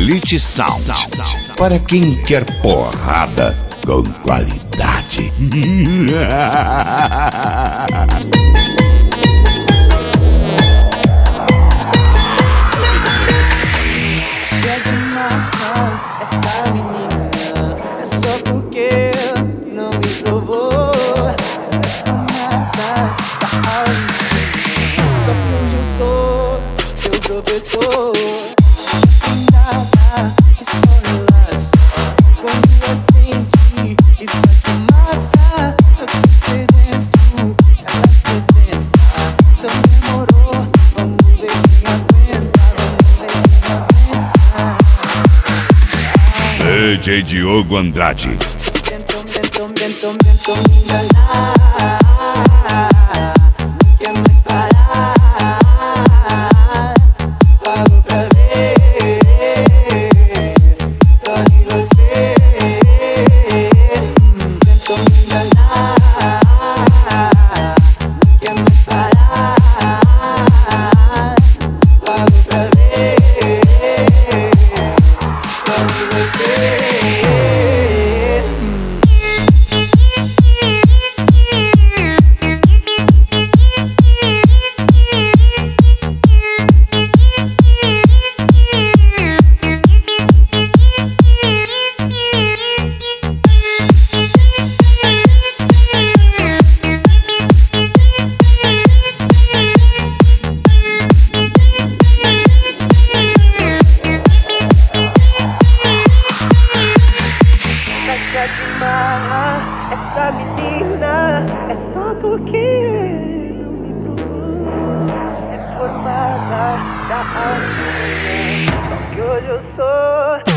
Elite Sound. Para quem quer porrada com qualidade. Essa menina é só porque não me provou. Ela é formada da aula de ensino, só que hoje eu sou teu professor. Nada e só relaxa quando acende e faz fumaça. Eu tô sedento, ela sedenta, então demorou. Vamos ver quem aguenta, vamos ver quem aguenta. DJ Diogo Andrade. Tentam me enganar, não quer mais parar. Pago pra ver, tô em você. Tentam me enganar, não quer mais parar. Pago pra ver, tô em você. Essa menina é só porque não me provou. É formada da alma, só que hoje eu sou.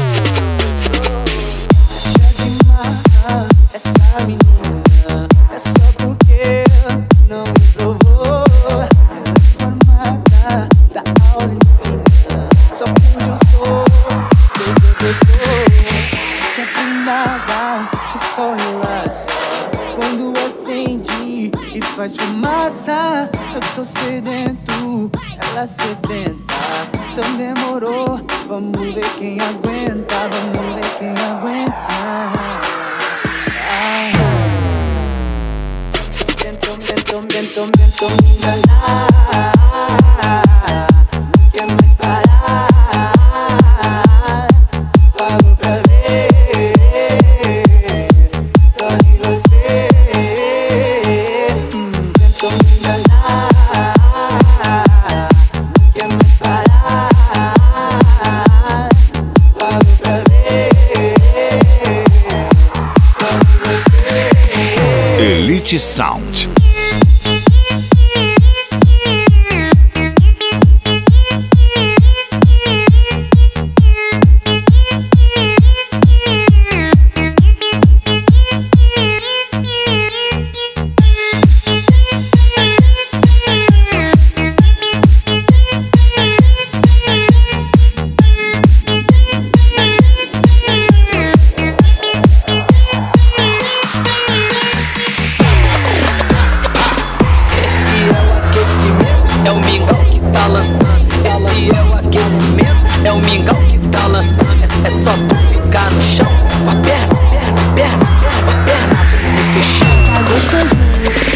Deixa de marcar essa menina é só porque não me provou. Ela é formada da aula ensina, só que hoje eu sou teu professor. Sempre nada e só relaxa quando acende e faz fumaça. Eu tô sedento, ela sedenta, então demorou. Vamos ver quem aguenta, vamos ver quem aguenta. Tentam me enganar, não quer mais parar. Pago pra ver, tô em você. Tentam me enganar, não quer mais parar. Pago pra ver, tô em você. Elite Sound. É o mingau que tá lançando. Esse é o aquecimento, é o mingau que tá lançando. É só tu ficar no chão, com a perna abrindo e fechando. Tá gostosinho.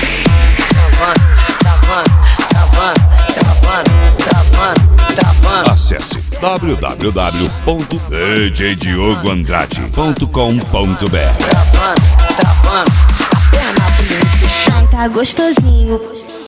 Travando. Acesse www.djdiogoandrade.com.br. Travando, a perna abrindo e fechando. Tá gostosinho.